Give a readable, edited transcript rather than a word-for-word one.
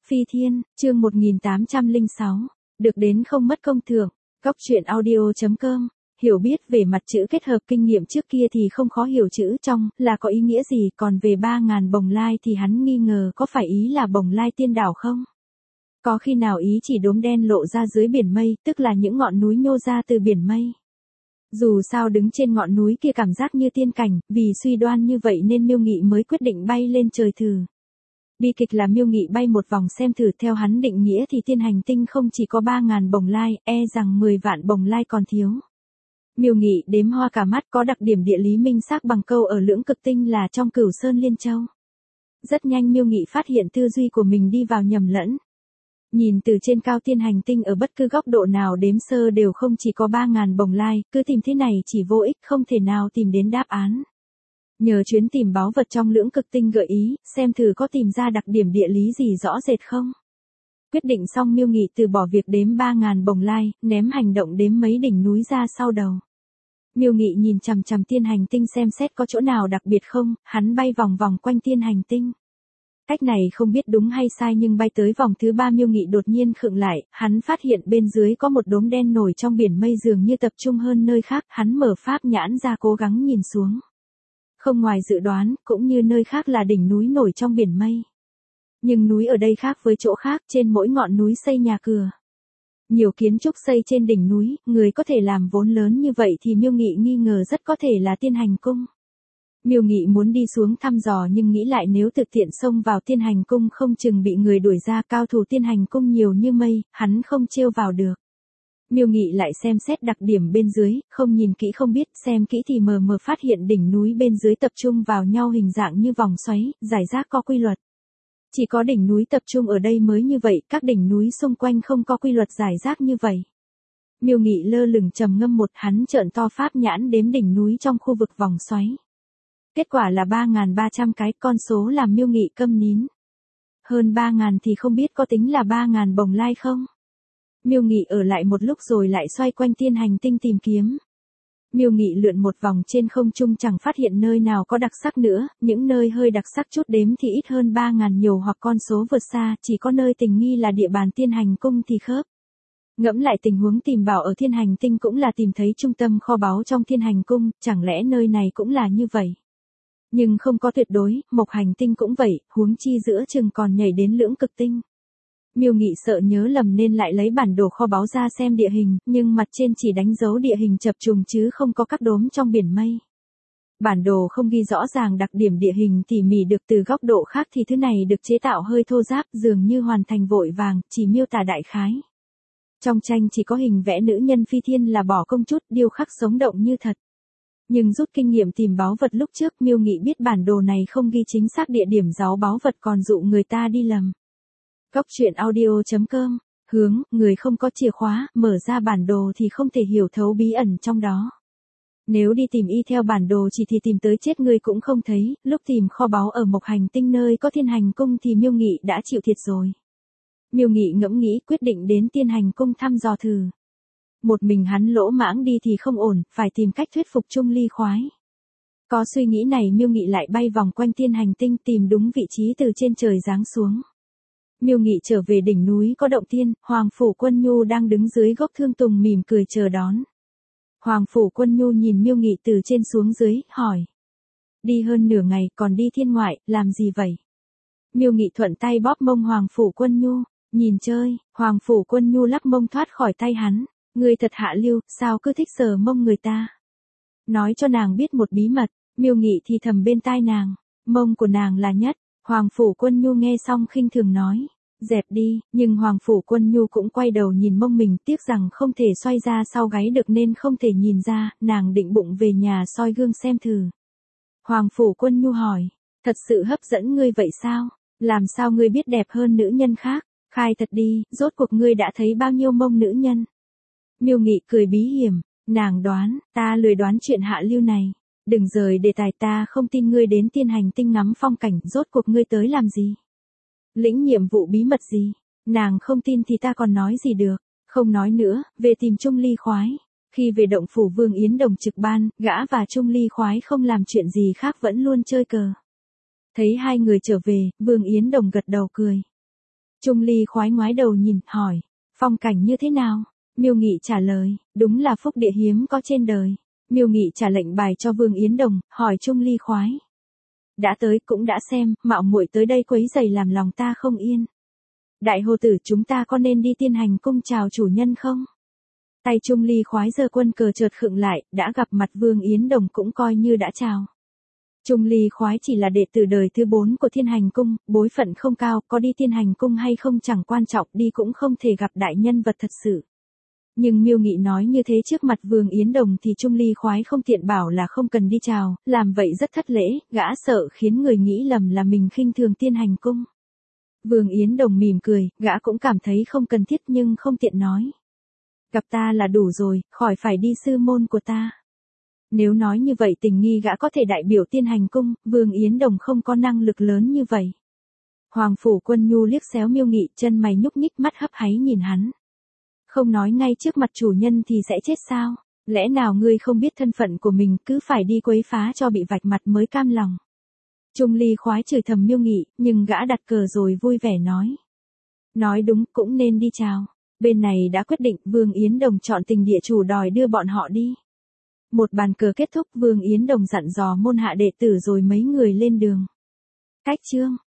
Phi Thiên, chương 1806, được đến không mất công thưởng. Góc truyện audio.com. Hiểu biết về mặt chữ kết hợp kinh nghiệm trước kia thì không khó hiểu chữ trong là có ý nghĩa gì, còn về 3.000 bồng lai thì hắn nghi ngờ có phải ý là bồng lai tiên đảo không? Có khi nào ý chỉ đốm đen lộ ra dưới biển mây, tức là những ngọn núi nhô ra từ biển mây. Dù sao đứng trên ngọn núi kia cảm giác như tiên cảnh, vì suy đoan như vậy nên Miêu Nghị mới quyết định bay lên trời thử. Bi kịch là Miêu Nghị bay một vòng xem thử, theo hắn định nghĩa thì thiên hành tinh không chỉ có 3.000 bồng lai, rằng 10 vạn bồng lai còn thiếu. Miêu Nghị đếm hoa cả mắt, có đặc điểm địa lý minh xác bằng câu ở Lưỡng Cực Tinh là trong Cửu Sơn Liên Châu. Rất nhanh Miêu Nghị phát hiện tư duy của mình đi vào nhầm lẫn. Nhìn từ trên cao thiên hành tinh ở bất cứ góc độ nào đếm sơ đều không chỉ có 3.000 bồng lai, cứ tìm thế này chỉ vô ích, không thể nào tìm đến đáp án. Nhờ chuyến tìm báu vật trong Lưỡng Cực Tinh gợi ý, xem thử có tìm ra đặc điểm địa lý gì rõ rệt không. Quyết định xong Miêu Nghị từ bỏ việc đếm 3.000 bồng lai, ném hành động đếm mấy đỉnh núi ra sau đầu. Miêu Nghị nhìn chằm chằm thiên hành tinh xem xét có chỗ nào đặc biệt không, hắn bay vòng vòng quanh thiên hành tinh. Cách này không biết đúng hay sai nhưng bay tới vòng thứ 3 Miêu Nghị đột nhiên khựng lại, hắn phát hiện bên dưới có một đốm đen nổi trong biển mây dường như tập trung hơn nơi khác, hắn mở pháp nhãn ra cố gắng nhìn xuống. Không ngoài dự đoán, cũng như nơi khác là đỉnh núi nổi trong biển mây. Nhưng núi ở đây khác với chỗ khác, trên mỗi ngọn núi xây nhà cửa. Nhiều kiến trúc xây trên đỉnh núi, người có thể làm vốn lớn như vậy thì Miêu Nghị nghi ngờ rất có thể là thiên hành cung. Miêu Nghị muốn đi xuống thăm dò nhưng nghĩ lại nếu thực tiện xông vào thiên hành cung không chừng bị người đuổi ra, cao thủ thiên hành cung nhiều như mây, hắn không trêu vào được. Miêu Nghị lại xem xét đặc điểm bên dưới, không nhìn kỹ không biết, xem kỹ thì mờ mờ phát hiện đỉnh núi bên dưới tập trung vào nhau hình dạng như vòng xoáy, rải rác có quy luật. Chỉ có đỉnh núi tập trung ở đây mới như vậy, các đỉnh núi xung quanh không có quy luật rải rác như vậy. Miêu Nghị lơ lửng trầm ngâm hắn trợn to pháp nhãn đếm đỉnh núi trong khu vực vòng xoáy. Kết quả là 3.300 cái, con số làm Miêu Nghị câm nín. Hơn 3.000 thì không biết có tính là 3.000 bồng lai không? Miêu Nghị ở lại một lúc rồi lại xoay quanh thiên hành tinh tìm kiếm. Miêu Nghị lượn một vòng trên không trung chẳng phát hiện nơi nào có đặc sắc nữa, những nơi hơi đặc sắc chút đếm thì ít hơn 3.000 nhiều hoặc con số vượt xa, chỉ có nơi tình nghi là địa bàn thiên hành cung thì khớp. Ngẫm lại tình huống tìm bảo ở thiên hành tinh cũng là tìm thấy trung tâm kho báu trong thiên hành cung, chẳng lẽ nơi này cũng là như vậy? Nhưng không có tuyệt đối, Mộc Hành Tinh cũng vậy, huống chi giữa chừng còn nhảy đến Lưỡng Cực Tinh. Miêu Nghị sợ nhớ lầm nên lại lấy bản đồ kho báu ra xem địa hình, nhưng mặt trên chỉ đánh dấu địa hình chập trùng chứ không có các đốm trong biển mây. Bản đồ không ghi rõ ràng đặc điểm địa hình tỉ mỉ được, từ góc độ khác thì thứ này được chế tạo hơi thô ráp, dường như hoàn thành vội vàng, chỉ miêu tả đại khái. Trong tranh chỉ có hình vẽ nữ nhân phi thiên là bỏ công chút, điêu khắc sống động như thật. Nhưng rút kinh nghiệm tìm báu vật lúc trước, Miêu Nghị biết bản đồ này không ghi chính xác địa điểm giấu báu vật còn dụ người ta đi lầm. Góc truyện audio.com. Hướng, người không có chìa khóa, mở ra bản đồ thì không thể hiểu thấu bí ẩn trong đó. Nếu đi tìm y theo bản đồ chỉ thì tìm tới chết người cũng không thấy, lúc tìm kho báu ở Mộc Hành Tinh nơi có thiên hành cung thì Miêu Nghị đã chịu thiệt rồi. Miêu Nghị ngẫm nghĩ quyết định đến thiên hành cung thăm dò thử. Một mình hắn lỗ mãng đi thì không ổn, phải tìm cách thuyết phục Chung Ly khoái. Có suy nghĩ này Miêu Nghị lại bay vòng quanh thiên hành tinh tìm đúng vị trí từ trên trời giáng xuống. Miêu Nghị trở về đỉnh núi có động thiên, Hoàng Phủ Quân Nhu đang đứng dưới gốc thương tùng mỉm cười chờ đón. Hoàng Phủ Quân Nhu nhìn Miêu Nghị từ trên xuống dưới, hỏi. Đi hơn nửa ngày còn đi thiên ngoại, làm gì vậy? Miêu Nghị thuận tay bóp mông Hoàng Phủ Quân Nhu, nhìn chơi, Hoàng Phủ Quân Nhu lắc mông thoát khỏi tay hắn. Ngươi thật hạ lưu, sao cứ thích sờ mông người ta? Nói cho nàng biết một bí mật, Miêu Nghị thì thầm bên tai nàng, mông của nàng là nhất. Hoàng Phủ Quân Nhu nghe xong khinh thường nói, dẹp đi, nhưng Hoàng Phủ Quân Nhu cũng quay đầu nhìn mông mình, tiếc rằng không thể xoay ra sau gáy được nên không thể nhìn ra, nàng định bụng về nhà soi gương xem thử. Hoàng Phủ Quân Nhu hỏi, thật sự hấp dẫn ngươi vậy sao? Làm sao ngươi biết đẹp hơn nữ nhân khác? Khai thật đi, rốt cuộc ngươi đã thấy bao nhiêu mông nữ nhân? Miêu Nghị cười bí hiểm, nàng đoán, ta lười đoán chuyện hạ lưu này. Đừng rời đề tài, ta không tin ngươi đến thiên hành tinh ngắm phong cảnh, rốt cuộc ngươi tới làm gì? Lĩnh nhiệm vụ bí mật gì? Nàng không tin thì ta còn nói gì được, không nói nữa, về tìm Chung Ly khoái. Khi về động phủ Vương Yến Đồng trực ban, gã và Chung Ly khoái không làm chuyện gì khác vẫn luôn chơi cờ. Thấy hai người trở về, Vương Yến Đồng gật đầu cười. Trung Ly khoái ngoái đầu nhìn, hỏi, phong cảnh như thế nào? Miêu Nghị trả lời, đúng là phúc địa hiếm có trên đời. Miêu Nghị trả lệnh bài cho Vương Yến Đồng, hỏi Trung Ly khoái. Đã tới cũng đã xem, mạo muội tới đây quấy rầy làm lòng ta không yên. Đại hồ tử, chúng ta có nên đi Tiên Hành cung chào chủ nhân không? Tay Trung Ly khoái giơ quân cờ chợt khựng lại, đã gặp mặt Vương Yến Đồng cũng coi như đã chào. Trung Ly khoái chỉ là đệ tử đời thứ 4 của Thiên Hành cung, bối phận không cao, có đi Thiên Hành cung hay không chẳng quan trọng, đi cũng không thể gặp đại nhân vật thật sự. Nhưng Miêu Nghị nói như thế trước mặt Vương Yến Đồng thì Trung Ly khoái không tiện bảo là không cần đi chào, làm vậy rất thất lễ, gã sợ khiến người nghĩ lầm là mình khinh thường Tiên Hành cung. Vương Yến Đồng mỉm cười, gã cũng cảm thấy không cần thiết nhưng không tiện nói. Gặp ta là đủ rồi, khỏi phải đi sư môn của ta. Nếu nói như vậy tình nghi gã có thể đại biểu Tiên Hành cung, Vương Yến Đồng không có năng lực lớn như vậy. Hoàng Phủ Quân Nhu liếc xéo Miêu Nghị, chân mày nhúc nhích, mắt hấp háy nhìn hắn. Không nói ngay trước mặt chủ nhân thì sẽ chết sao? Lẽ nào ngươi không biết thân phận của mình, cứ phải đi quấy phá cho bị vạch mặt mới cam lòng? Trung Ly khoái chửi thầm Miêu Nghị, nhưng gã đặt cờ rồi vui vẻ nói. Nói đúng, cũng nên đi chào. Bên này đã quyết định, Vương Yến Đồng chọn Tình địa chủ đòi đưa bọn họ đi. Một bàn cờ kết thúc, Vương Yến Đồng dặn dò môn hạ đệ tử rồi mấy người lên đường. Cách chương